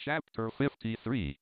Chapter 53.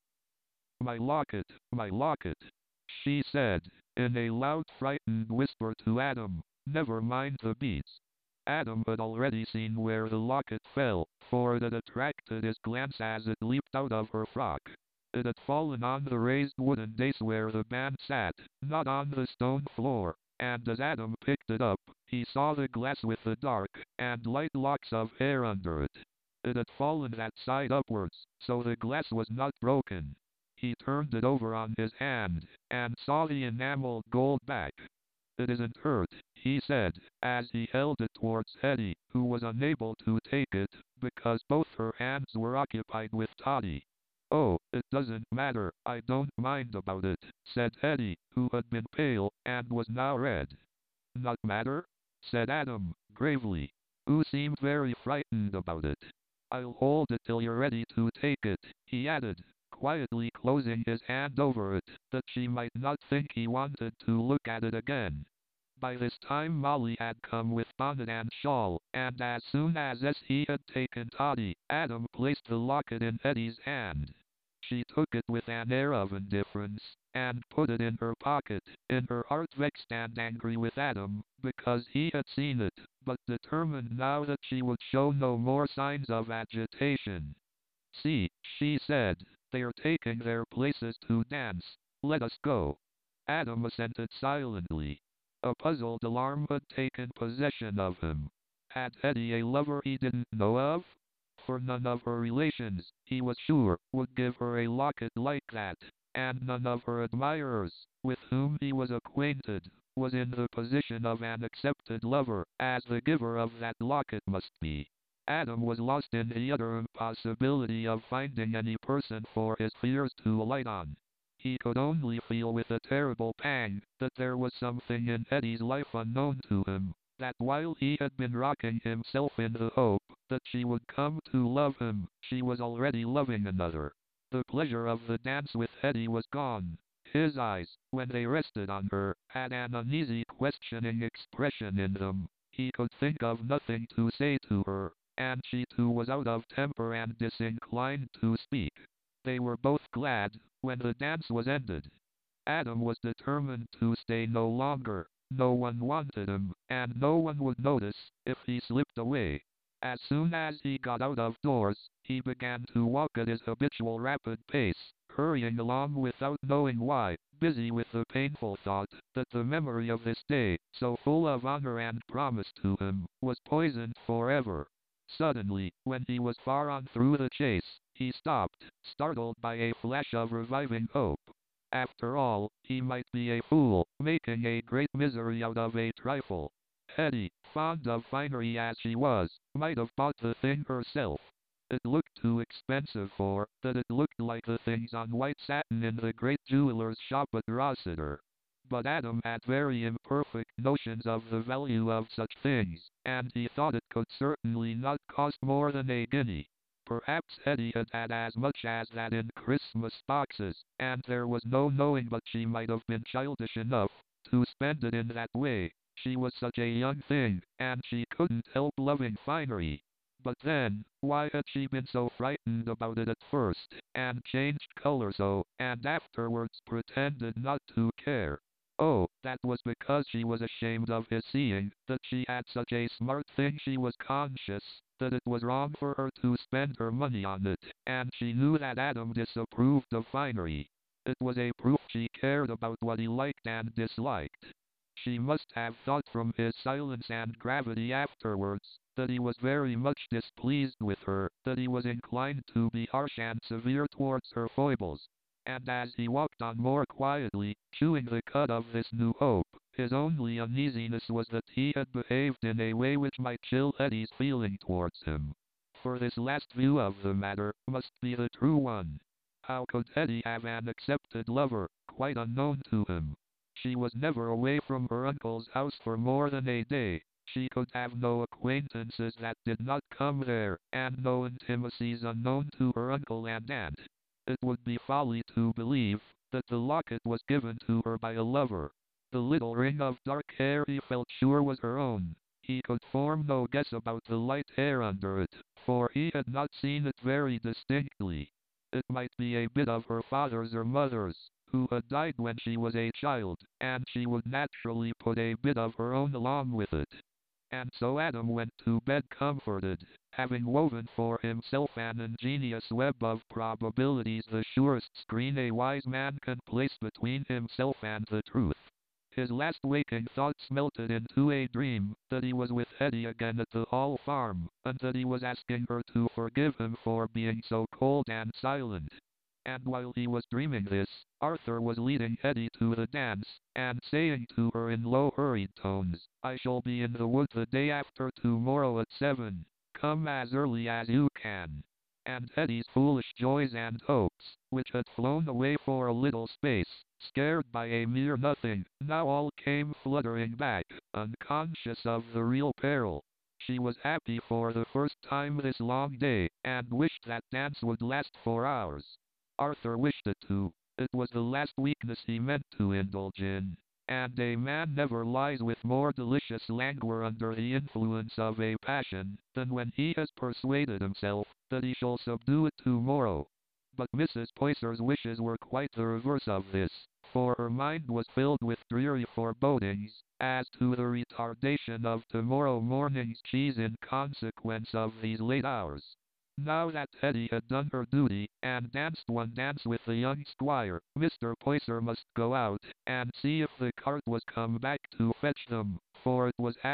My locket, she said, in a loud frightened whisper to Adam. Never mind the beads. Adam had already seen where the locket fell, for it had attracted his glance as it leaped out of her frock. It had fallen on the raised wooden dais where the band sat, not on the stone floor, and as Adam picked it up, he saw the glass with the dark and light locks of hair under it. It had fallen that side upwards, so the glass was not broken. He turned it over on his hand, and saw the enameled gold back. It isn't hurt, he said, as he held it towards Hetty, who was unable to take it, because both her hands were occupied with Toddy. Oh, it doesn't matter, I don't mind about it, said Hetty, who had been pale, and was now red. Not matter? Said Adam, gravely, who seemed very frightened about it. I'll hold it till you're ready to take it, he added, quietly closing his hand over it, that she might not think he wanted to look at it again. By this time Molly had come with bonnet and shawl, and as soon as he had taken Toddy, Adam placed the locket in Hetty's hand. She took it with an air of indifference, and put it in her pocket, in her heart vexed and angry with Adam, because he had seen it, but determined now that she would show no more signs of agitation. See, she said, they are taking their places to dance. Let us go. Adam assented silently. A puzzled alarm had taken possession of him. Had Hetty a lover he didn't know of? For none of her relations, he was sure, would give her a locket like that, and none of her admirers, with whom he was acquainted, was in the position of an accepted lover, as the giver of that locket must be. Adam was lost in the utter impossibility of finding any person for his fears to alight on. He could only feel with a terrible pang that there was something in Hetty's life unknown to him, that while he had been rocking himself in the hope that she would come to love him, she was already loving another. The pleasure of the dance with Hetty was gone. His eyes, when they rested on her, had an uneasy questioning expression in them. He could think of nothing to say to her, and she too was out of temper and disinclined to speak. They were both glad when the dance was ended. Adam was determined to stay no longer. No one wanted him, and no one would notice if he slipped away. As soon as he got out of doors, he began to walk at his habitual rapid pace, hurrying along without knowing why, busy with the painful thought that the memory of this day, so full of honor and promise to him, was poisoned forever. Suddenly, when he was far on through the chase, he stopped, startled by a flash of reviving hope. After all, he might be a fool, making a great misery out of a trifle. Hetty, fond of finery as she was, might have bought the thing herself. It looked too expensive for that it looked like the things on white satin in the great jeweller's shop at Rossiter. But Adam had very imperfect notions of the value of such things, and he thought it could certainly not cost more than a guinea. Perhaps Hetty had had as much as that in Christmas boxes, and there was no knowing but she might have been childish enough to spend it in that way. She was such a young thing, and she couldn't help loving finery. But then, why had she been so frightened about it at first, and changed color so, and afterwards pretended not to care? Oh, that was because she was ashamed of his seeing that she had such a smart thing. She was conscious that it was wrong for her to spend her money on it, and she knew that Adam disapproved of finery. It was a proof she cared about what he liked and disliked. She must have thought from his silence and gravity afterwards that he was very much displeased with her, that he was inclined to be harsh and severe towards her foibles. And as he walked on more quietly, chewing the cud of this new hope, his only uneasiness was that he had behaved in a way which might chill Hetty's feeling towards him. For this last view of the matter must be the true one. How could Hetty have an accepted lover, quite unknown to him? She was never away from her uncle's house for more than a day. She could have no acquaintances that did not come there, and no intimacies unknown to her uncle and aunt. It would be folly to believe that the locket was given to her by a lover. The little ring of dark hair he felt sure was her own. He could form no guess about the light hair under it, for he had not seen it very distinctly. It might be a bit of her father's or mother's, who had died when she was a child, and she would naturally put a bit of her own along with it. And so Adam went to bed comforted, having woven for himself an ingenious web of probabilities, the surest screen a wise man can place between himself and the truth. His last waking thoughts melted into a dream that he was with Hetty again at the Hall Farm, and that he was asking her to forgive him for being so cold and silent. And while he was dreaming this, Arthur was leading Hetty to the dance, and saying to her in low hurried tones, "I shall be in the wood the day after tomorrow at 7. Come as early as you can." And Hetty's foolish joys and hopes, which had flown away for a little space, scared by a mere nothing, now all came fluttering back, unconscious of the real peril. She was happy for the first time this long day, and wished that dance would last for hours. Arthur wished it too. It was the last weakness he meant to indulge in. And a man never lies with more delicious languor under the influence of a passion, than when he has persuaded himself that he shall subdue it tomorrow. But Mrs. Poyser's wishes were quite the reverse of this, for her mind was filled with dreary forebodings, as to the retardation of tomorrow morning's cheese in consequence of these late hours. Now that Hetty had done her duty, and danced one dance with the young squire, Mr. Poyser must go out, and see if the cart was come back to fetch them, for it was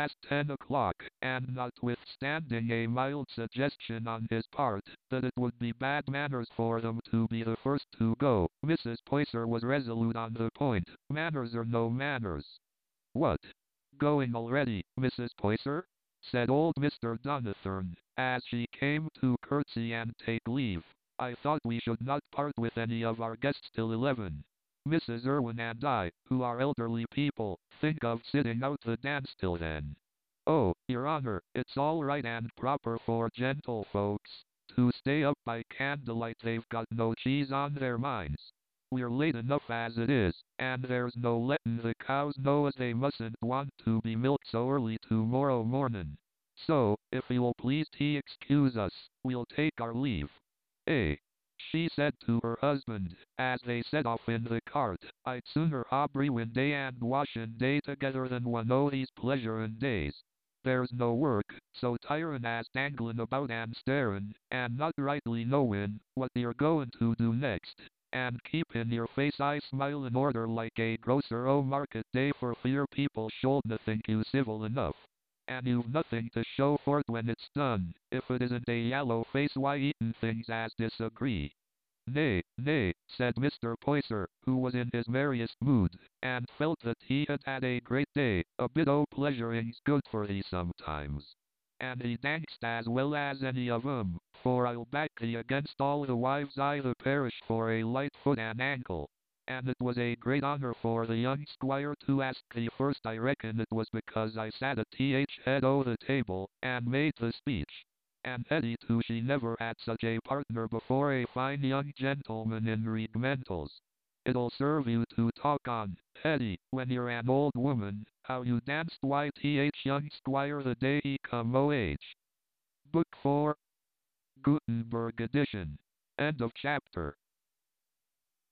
10:30, and notwithstanding a mild suggestion on his part, that it would be bad manners for them to be the first to go, Mrs. Poyser was resolute on the point, manners or no manners. "What? Going already, Mrs. Poyser?" said old Mr. Donnithorne, as she came to curtsy and take leave. "I thought we should not part with any of our guests till 11. Mrs. Irwin and I, who are elderly people, think of sitting out the dance till then." "Oh, your honor, it's all right and proper for gentlefolks to stay up by candlelight, they've got no cheese on their minds. We're late enough as it is, and there's no letting the cows know as they mustn't want to be milked so early tomorrow morning. So, if you'll please to excuse us, we'll take our leave." "Eh," she said to her husband, as they set off in the cart, "I'd sooner ha' brewing day and washing day together than one o' these pleasuring days. There's no work, so tiring as dangling about and staring, and not rightly knowing what you're going to do next, and keeping your face eye smile in order like a grocer o' market day for fear people shouldna think you civil enough. And you've nothing to show for it when it's done, if it isn't a yallow face why eating things as disagree." "Nay, nay," said Mr. Poyser, who was in his merriest mood, and felt that he had had a great day, "a bit o' pleasuring's good for thee sometimes. And he danced as well as any of 'em, for I'll back thee against all the wives i' the parish for a light foot and ankle. And it was a great honour for the young squire to ask thee first. I reckon it was because I sat at th head o' the table, and made the speech. And Hetty too, she never had such a partner before, a fine young gentleman in regimentals. It'll serve you to talk on, Hetty, when you're an old woman, how you danced YTH young squire the day he come o' age." Book 4, Gutenberg edition. End of chapter.